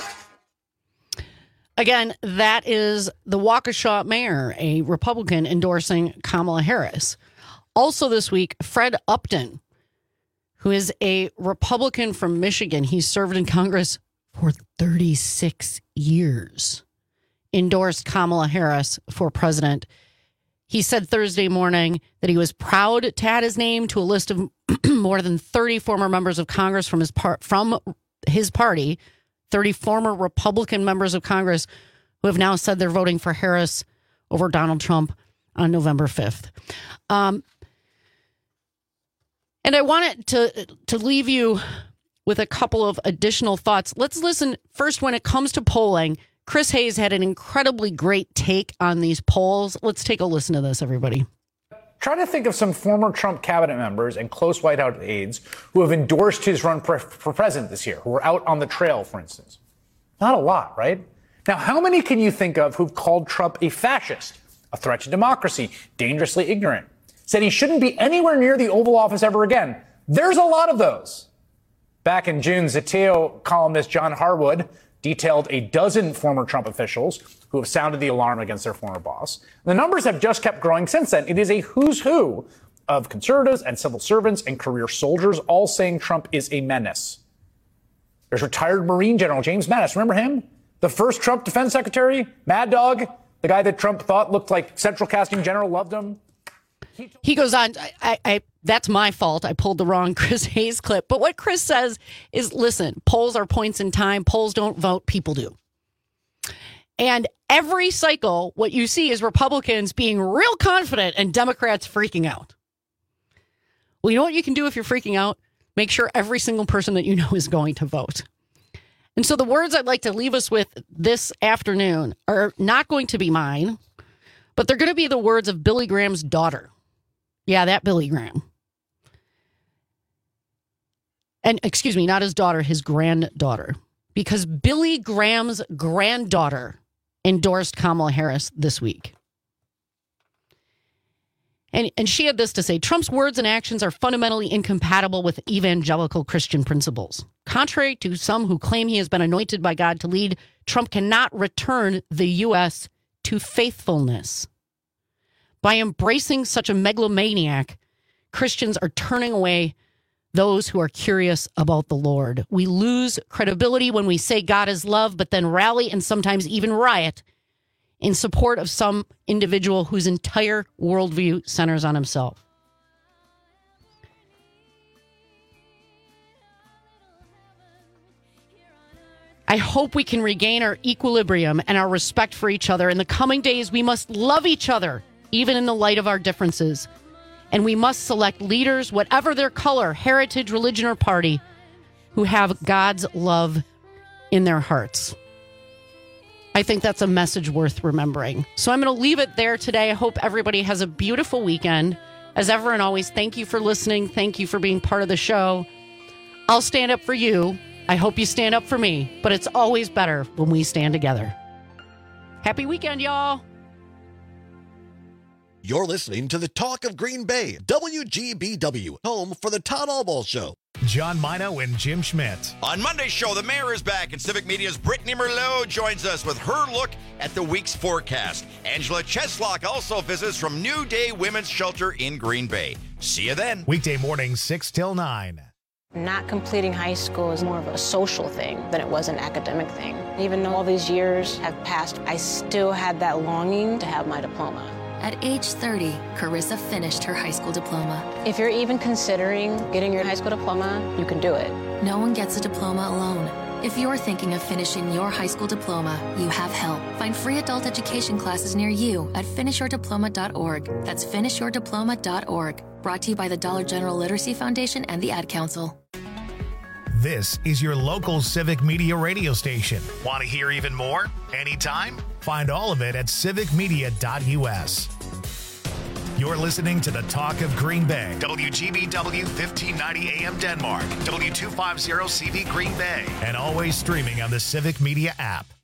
Again, that is the Waukesha mayor, a Republican endorsing Kamala Harris. Also this week, Fred Upton, who is a Republican from Michigan. He served in Congress for thirty-six years, endorsed Kamala Harris for president. He said Thursday morning that he was proud to add his name to a list of more than thirty former members of Congress from his part from his party, thirty former Republican members of Congress who have now said they're voting for Harris over Donald Trump on November fifth. Um, and I wanted to to leave you with a couple of additional thoughts. Let's listen first when it comes to polling. Chris Hayes had an incredibly great take on these polls. Let's take a listen to this, everybody. Try to think of some former Trump cabinet members and close White House aides who have endorsed his run for, for president this year, who were out on the trail, for instance. Not a lot, right? Now, how many can you think of who've called Trump a fascist, a threat to democracy, dangerously ignorant, said he shouldn't be anywhere near the Oval Office ever again? There's a lot of those. Back in June, Zateo columnist John Harwood detailed a dozen former Trump officials who have sounded the alarm against their former boss. The numbers have just kept growing since then. It is a who's who of conservatives and civil servants and career soldiers, all saying Trump is a menace. There's retired Marine General James Mattis. Remember him? The first Trump defense secretary? Mad Dog? The guy that Trump thought looked like Central Casting General, loved him? He goes on, I, I, that's my fault. I pulled the wrong Chris Hayes clip. But what Chris says is, listen, polls are points in time. Polls don't vote. People do. And every cycle, what you see is Republicans being real confident and Democrats freaking out. Well, you know what you can do if you're freaking out? Make sure every single person that you know is going to vote. And so the words I'd like to leave us with this afternoon are not going to be mine, but they're going to be the words of Billy Graham's daughter. Yeah, that Billy Graham. And excuse me, not his daughter, his granddaughter. Because Billy Graham's granddaughter endorsed Kamala Harris this week. And, and she had this to say: Trump's words and actions are fundamentally incompatible with evangelical Christian principles. Contrary to some who claim he has been anointed by God to lead, Trump cannot return the U S to faithfulness. By embracing such a megalomaniac, Christians are turning away those who are curious about the Lord. We lose credibility when we say God is love, but then rally and sometimes even riot in support of some individual whose entire worldview centers on himself. I hope we can regain our equilibrium and our respect for each other. In the coming days, we must love each other, even in the light of our differences. And we must select leaders, whatever their color, heritage, religion, or party, who have God's love in their hearts. I think that's a message worth remembering. So I'm going to leave it there today. I hope everybody has a beautiful weekend. As ever and always, thank you for listening. Thank you for being part of the show. I'll stand up for you. I hope you stand up for me, but it's always better when we stand together. Happy weekend, y'all. You're listening to the Talk of Green Bay, W G B W, home for the Todd Albaugh Show. John Mino and Jim Schmidt. On Monday's show, the mayor is back, and Civic Media's Brittany Merlot joins us with her look at the week's forecast. Angela Cheslock also visits from New Day Women's Shelter in Green Bay. See you then. Weekday mornings, six till nine. Not completing high school is more of a social thing than it was an academic thing. Even though all these years have passed, I still had that longing to have my diploma. At age thirty, Carissa finished her high school diploma. If you're even considering getting your high school diploma, you can do it. No one gets a diploma alone. If you're thinking of finishing your high school diploma, you have help. Find free adult education classes near you at finish your diploma dot org. That's finish your diploma dot org. Brought to you by the Dollar General Literacy Foundation and the Ad Council. This is your local Civic Media radio station. Want to hear even more? Anytime? Find all of it at civic media dot u s. You're listening to the Talk of Green Bay. W G B W fifteen ninety A M Denmark. W two fifty C V Green Bay. And always streaming on the Civic Media app.